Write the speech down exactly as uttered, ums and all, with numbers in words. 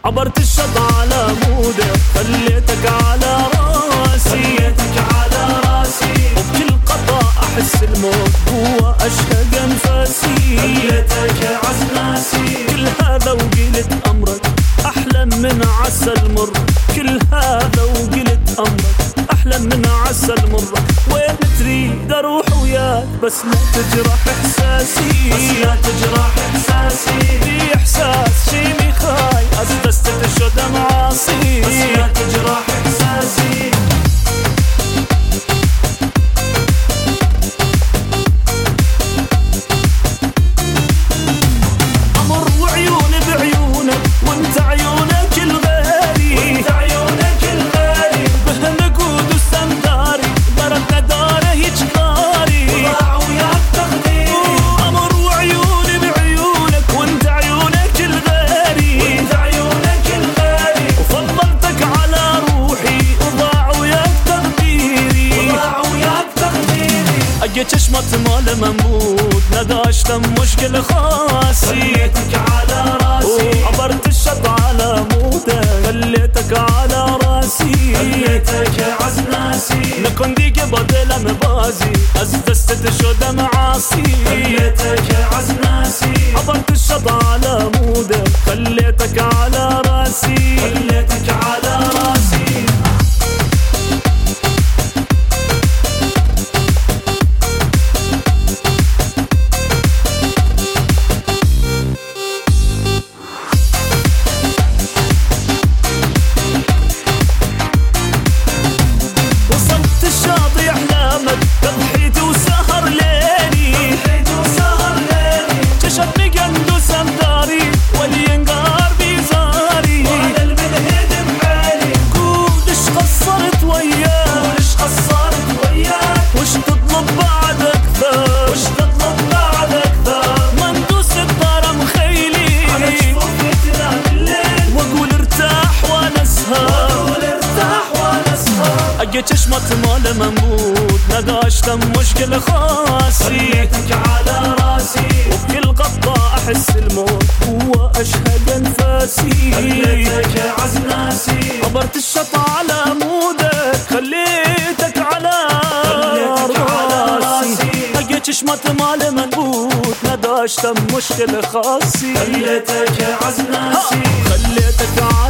عبرت الشط على موده خليتك على راسي خليتك على راسي وبكل قطع أحس الموت هو أشهق أنفاسي خليتك عزناسي كل هذا وقلت أمرك أحلى من عسل مر كل هذا وقلت أمرك أحلى من عسل مر وين تريد أروح وياك بس لا تجرح إحساسي بس لا تجرح إحساسي في إحساس شي مخاي أسدست تشد معاصي بس لا تجرح إحساسي أمر وعيوني بعيونك وانت عيونك الغالي وانت عيونك الغالي بهالنقود والسنداري ضربنا داره يجكاري وضاع وياك تقديري أمر وعيوني بعيونك وانت عيونك الغالي وانت عيونك الغالي وفضلتك على روحي وضاع وياك تقديري وضاع وياك تقديري أجيت شمت مال منبوت نداشت مشكل خاصي خليتك على راسي عبرت الشط على موده خليتك على راسي خليتك عزناسي نكون ديك بدل مبازي أسدست تشد معاصي خليتك عزناسي عبرت الشط على موده خليتك على راسي خليتك على راسي وصلت الشاطئ أحلامك تضحيت وسهر ليلي ضحيت وسهر ليلي جشتني قندوس أمداري والينقار بيزاري وعلى المنهد بحالي قول اش قصرت وياك وش قصرت وياك وش تطلب بعد أكثر وش تطلب بعد أكثر ما ندوس الدار مخيلي على جفوفي تنام الليل واقول ارتاح وانا اسهر وأقول ارتاح وأنا أسهر اجيت شمت مال منبوت نداشت مشكل خاصي خليتك على راسي وبكل قطة احس الموت هو اشهق انفاسي خليتك عزناسي عبرت الشط على مودك خليتك على خليتك على راسي راسي اجيت شمت مال منبوت نداشت مشكل خاصي خليتك عزناسي خليتك على